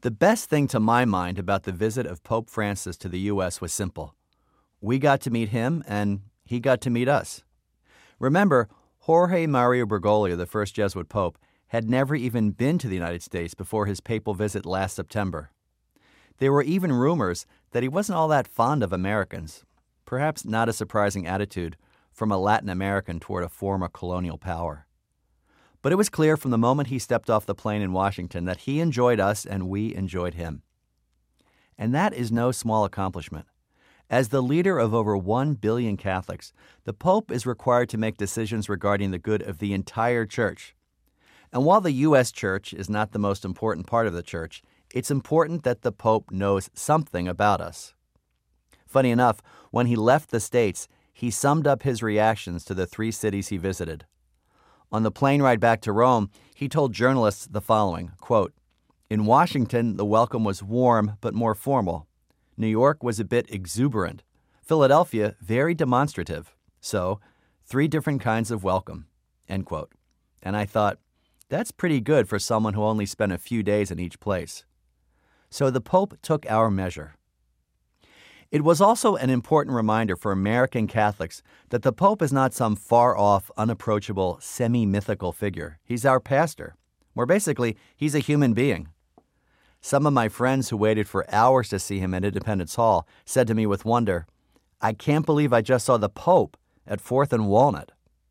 The best thing to my mind about the visit of Pope Francis to the U.S. was simple. We got to meet him, and he got to meet us. Remember, Jorge Mario Bergoglio, the first Jesuit pope, had never even been to the United States before his papal visit last September. There were even rumors that he wasn't all that fond of Americans, perhaps not a surprising attitude from a Latin American toward a former colonial power. But it was clear from the moment he stepped off the plane in Washington that he enjoyed us and we enjoyed him. And that is no small accomplishment. As the leader of over 1 billion Catholics, the Pope is required to make decisions regarding the good of the entire Church. And while the U.S. Church is not the most important part of the Church, it's important that the Pope knows something about us. Funny enough, when he left the States, he summed up his reactions to the 3 cities he visited. On the plane ride back to Rome, he told journalists the following, quote, "In Washington, the welcome was warm but more formal. New York was a bit exuberant. Philadelphia, very demonstrative. So, 3 different kinds of welcome," end quote. And I thought, that's pretty good for someone who only spent a few days in each place. So the Pope took our measure. It was also an important reminder for American Catholics that the Pope is not some far-off, unapproachable, semi-mythical figure. He's our pastor. More basically, he's a human being. Some of my friends who waited for hours to see him at Independence Hall said to me with wonder, "I can't believe I just saw the Pope at 4th and Walnut."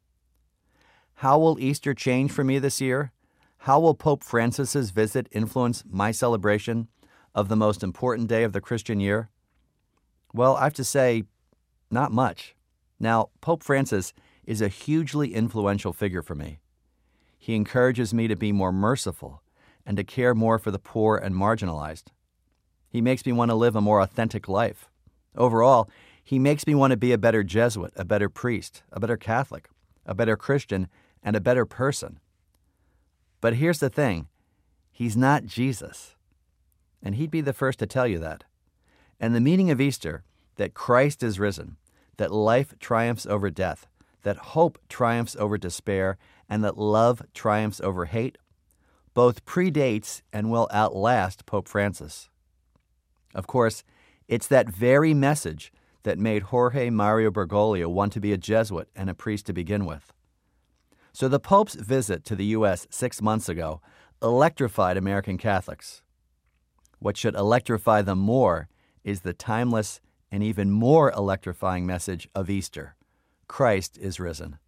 How will Easter change for me this year? How will Pope Francis's visit influence my celebration of the most important day of the Christian year? Well, I have to say, not much. Now, Pope Francis is a hugely influential figure for me. He encourages me to be more merciful and to care more for the poor and marginalized. He makes me want to live a more authentic life. Overall, he makes me want to be a better Jesuit, a better priest, a better Catholic, a better Christian, and a better person. But here's the thing, he's not Jesus. And he'd be the first to tell you that. And the meaning of Easter, that Christ is risen, that life triumphs over death, that hope triumphs over despair, and that love triumphs over hate, both predates and will outlast Pope Francis. Of course, it's that very message that made Jorge Mario Bergoglio want to be a Jesuit and a priest to begin with. So the Pope's visit to the U.S. 6 months ago electrified American Catholics. What should electrify them more is the timeless and even more electrifying message of Easter. Christ is risen.